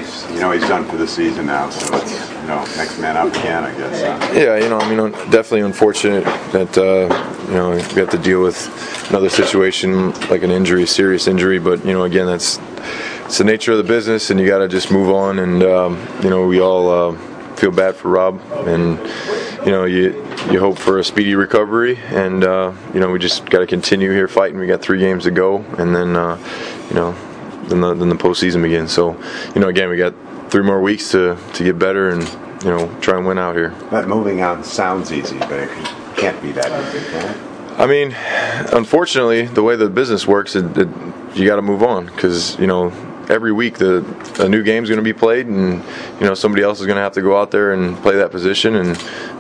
he's done for the season now, so it's next man up again, I guess. Yeah, definitely unfortunate that we have to deal with another situation like an injury, serious injury. But again, it's the nature of the business, and you got to just move on. And we all feel bad for Rob, and you hope for a speedy recovery, and we just got to continue here fighting. We got 3 games to go, and then then the postseason begins. So again, we got 3 more weeks to get better and try and win out here. But moving on sounds easy, but it can't be that easy, can it? I mean, unfortunately, the way the business works, you got to move on because every week a new game's going to be played, and somebody else is going to have to go out there and play that position and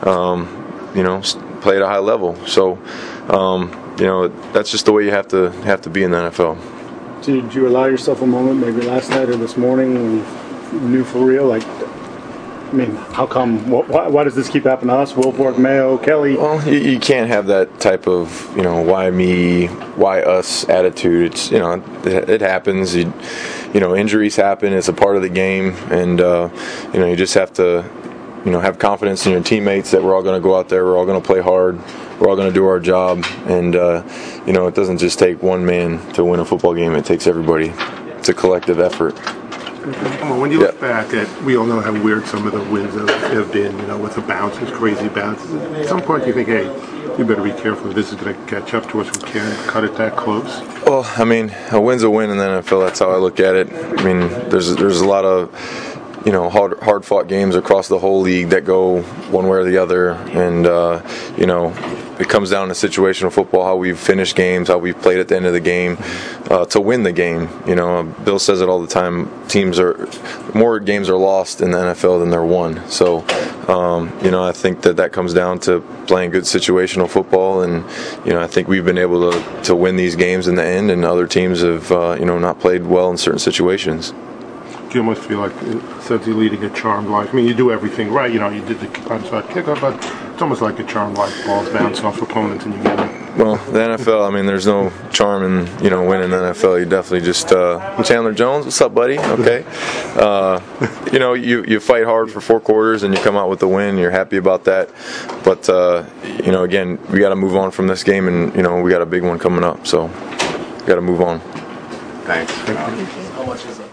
play at a high level. So that's just the way you have to be in the NFL. Did you allow yourself a moment, maybe last night or this morning, when you knew for real, how come? Why does this keep happening to us? Wilfork, Mayo, Kelly. Well, you can't have that type of why me, why us attitude. It's it happens. Injuries happen. It's a part of the game, and you just have to have confidence in your teammates that we're all going to go out there. We're all going to play hard. We're all going to do our job, and it doesn't just take one man to win a football game. It takes everybody. It's a collective effort. When you look back we all know how weird some of the wins have been, with the bounces, crazy bounces. At some point you think, hey, we better be careful. This is going to catch up to us. We can't cut it that close. Well, a win's a win in the NFL. That's how I look at it. There's a lot of hard-fought games across the whole league that go one way or the other, and it comes down to situational football, how we've finished games, how we've played at the end of the game to win the game. Bill says it all the time. More games are lost in the NFL than they're won. So, I think that comes down to playing good situational football, and I think we've been able to win these games in the end, and other teams have not played well in certain situations. Do you almost feel like instead of leading a charmed life? You do everything right. You did the onside kickoff, but it's almost like a charmed life. Balls bouncing off opponents and you get it. Well, the NFL, there's no charm in winning the NFL. You definitely just Chandler Jones, what's up, buddy? Okay, you fight hard for 4 quarters and you come out with the win. You're happy about that, but again, we got to move on from this game, and we got a big one coming up, so we got to move on. Thanks. How much is it?